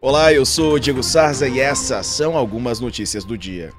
Olá, eu sou o Diego Sarza e essas são algumas notícias do dia.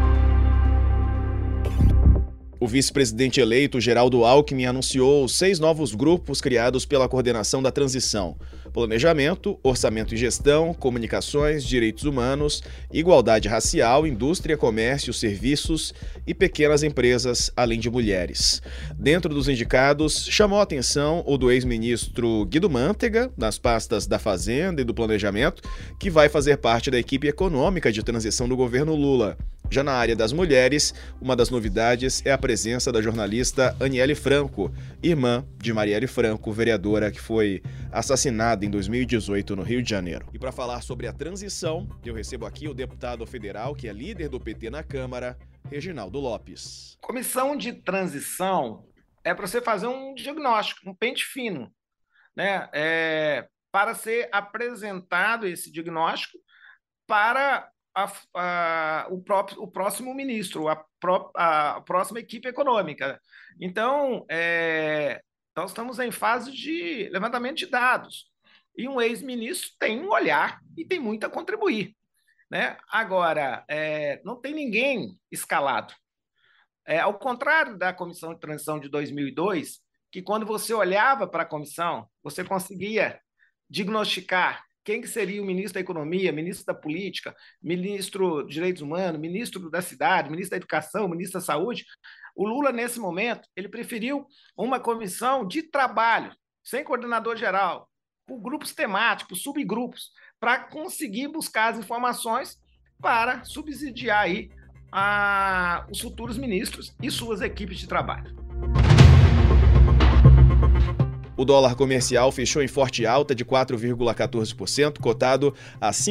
O vice-presidente eleito, Geraldo Alckmin, anunciou 6 novos grupos criados pela Coordenação da Transição: Planejamento, Orçamento e Gestão, Comunicações, Direitos Humanos, Igualdade Racial, Indústria, Comércio, Serviços e Pequenas Empresas, além de mulheres. Dentro dos indicados, chamou a atenção o do ex-ministro Guido Mantega, nas pastas da Fazenda e do Planejamento, que vai fazer parte da equipe econômica de transição do governo Lula. Já na área das mulheres, uma das novidades é a presença da jornalista Aniele Franco, irmã de Marielle Franco, vereadora que foi assassinada em 2018 no Rio de Janeiro. E para falar sobre a transição, eu recebo aqui o deputado federal, que é líder do PT na Câmara, Reginaldo Lopes. Comissão de transição é para você fazer um diagnóstico, um pente fino, né? Para ser apresentado esse diagnóstico para o próximo ministro, a próxima equipe econômica. Então, nós estamos em fase de levantamento de dados. E um ex-ministro tem um olhar e tem muito a contribuir, né? Agora, não tem ninguém escalado. Ao contrário da Comissão de Transição de 2002, que quando você olhava para a comissão, você conseguia diagnosticar quem que seria o ministro da Economia, ministro da Política, ministro dos Direitos Humanos, ministro da Cidade, ministro da Educação, ministro da Saúde. O Lula, nesse momento, ele preferiu uma comissão de trabalho, sem coordenador geral, por grupos temáticos, subgrupos, para conseguir buscar as informações para subsidiar aí os futuros ministros e suas equipes de trabalho. O dólar comercial fechou em forte alta de 4,14%, cotado a R$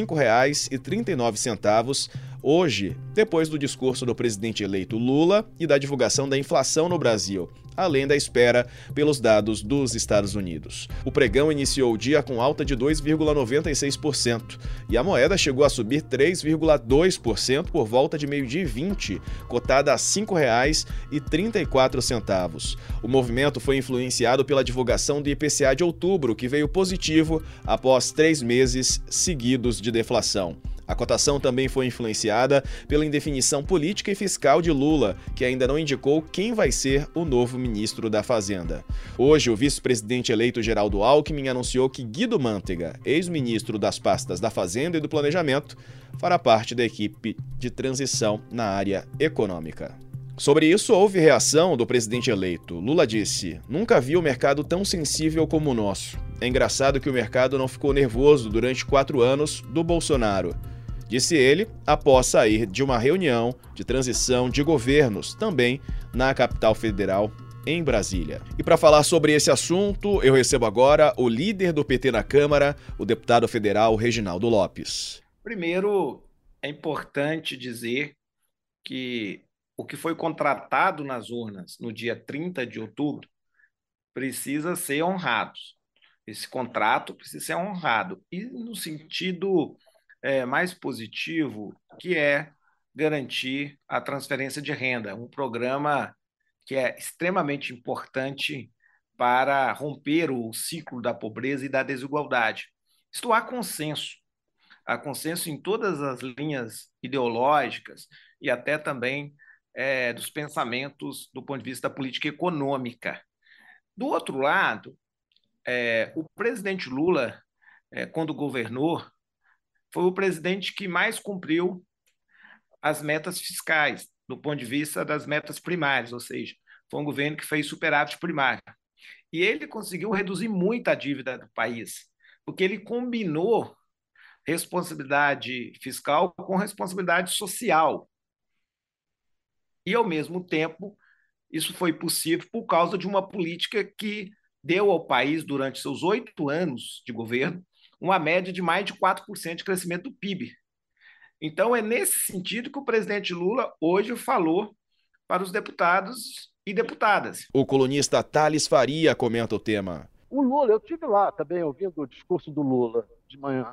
5,39, hoje, depois do discurso do presidente eleito Lula e da divulgação da inflação no Brasil, além da espera pelos dados dos Estados Unidos. O pregão iniciou o dia com alta de 2,96% e a moeda chegou a subir 3,2% por volta de meio-dia e 20, cotada a R$ 5,34. O movimento foi influenciado pela divulgação do IPCA de outubro, que veio positivo após 3 meses seguidos de deflação. A cotação também foi influenciada pela indefinição política e fiscal de Lula, que ainda não indicou quem vai ser o novo ministro da Fazenda. Hoje, o vice-presidente eleito Geraldo Alckmin anunciou que Guido Mantega, ex-ministro das pastas da Fazenda e do Planejamento, fará parte da equipe de transição na área econômica. Sobre isso, houve reação do presidente eleito. Lula disse: "Nunca vi o mercado tão sensível como o nosso. É engraçado que o mercado não ficou nervoso durante 4 anos do Bolsonaro", disse ele após sair de uma reunião de transição de governos, também na capital federal, em Brasília. E para falar sobre esse assunto, eu recebo agora o líder do PT na Câmara, o deputado federal Reginaldo Lopes. Primeiro, é importante dizer que o que foi contratado nas urnas no dia 30 de outubro precisa ser honrado. Esse contrato precisa ser honrado. E no sentido mais positivo, que é garantir a transferência de renda, um programa que é extremamente importante para romper o ciclo da pobreza e da desigualdade. Isto há consenso em todas as linhas ideológicas e até também dos pensamentos do ponto de vista da política econômica. Do outro lado, o presidente Lula, quando governou, foi o presidente que mais cumpriu as metas fiscais, do ponto de vista das metas primárias, ou seja, foi um governo que fez superávit primário. E ele conseguiu reduzir muito a dívida do país, porque ele combinou responsabilidade fiscal com responsabilidade social. E, ao mesmo tempo, isso foi possível por causa de uma política que deu ao país, durante seus 8 anos de governo, uma média de mais de 4% de crescimento do PIB. Então, é nesse sentido que o presidente Lula hoje falou para os deputados e deputadas. O colunista Thales Faria comenta o tema. O Lula, eu estive lá também ouvindo o discurso do Lula de manhã.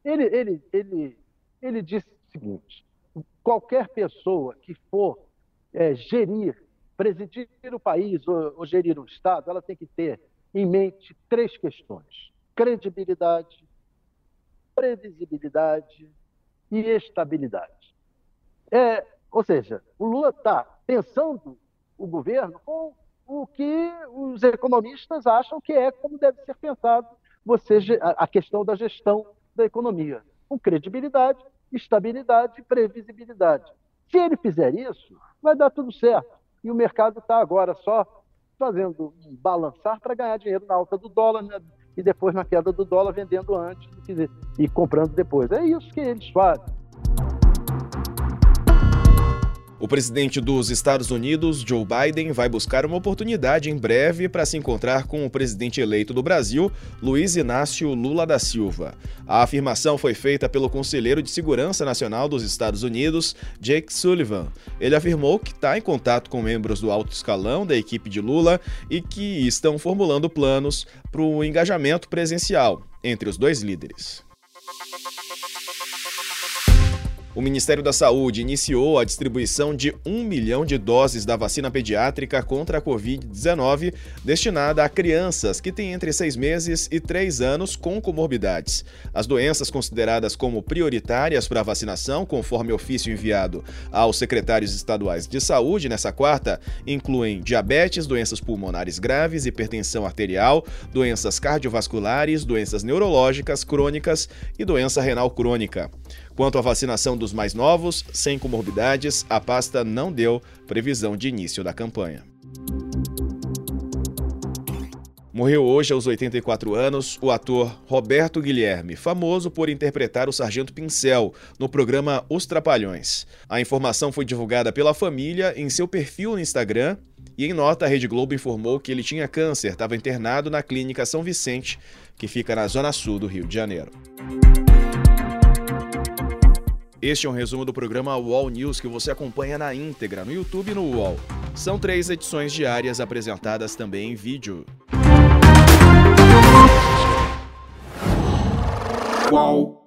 Ele disse o seguinte: qualquer pessoa que for presidir o país ou gerir um Estado, ela tem que ter em mente 3 questões: credibilidade, previsibilidade e estabilidade. Ou seja, o Lula está pensando o governo com o que os economistas acham que é como deve ser pensado a questão da gestão da economia, com credibilidade, estabilidade e previsibilidade. Se ele fizer isso, vai dar tudo certo. E o mercado está agora só fazendo um balançar para ganhar dinheiro na alta do dólar, né? E depois na queda do dólar, vendendo antes e comprando depois. É isso que eles fazem. O presidente dos Estados Unidos, Joe Biden, vai buscar uma oportunidade em breve para se encontrar com o presidente eleito do Brasil, Luiz Inácio Lula da Silva. A afirmação foi feita pelo conselheiro de Segurança Nacional dos Estados Unidos, Jake Sullivan. Ele afirmou que está em contato com membros do alto escalão da equipe de Lula e que estão formulando planos para o engajamento presencial entre os dois líderes. O Ministério da Saúde iniciou a distribuição de 1 milhão de doses da vacina pediátrica contra a Covid-19, destinada a crianças que têm entre 6 meses e 3 anos com comorbidades. As doenças consideradas como prioritárias para a vacinação, conforme ofício enviado aos secretários estaduais de saúde nesta quarta, incluem diabetes, doenças pulmonares graves, hipertensão arterial, doenças cardiovasculares, doenças neurológicas crônicas e doença renal crônica. Quanto à vacinação dos mais novos, sem comorbidades, a pasta não deu previsão de início da campanha. Morreu hoje, aos 84 anos, o ator Roberto Guilherme, famoso por interpretar o Sargento Pincel no programa Os Trapalhões. A informação foi divulgada pela família em seu perfil no Instagram e, em nota, a Rede Globo informou que ele tinha câncer, estava internado na Clínica São Vicente, que fica na zona sul do Rio de Janeiro. Este é um resumo do programa UOL News que você acompanha na íntegra no YouTube e no UOL. São 3 edições diárias apresentadas também em vídeo. UOL.